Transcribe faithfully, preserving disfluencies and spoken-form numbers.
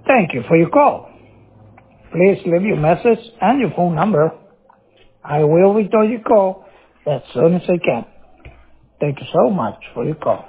Thank you for your call. Please leave your message and your phone number. I will return your call as soon as I can. Thank you so much for your call.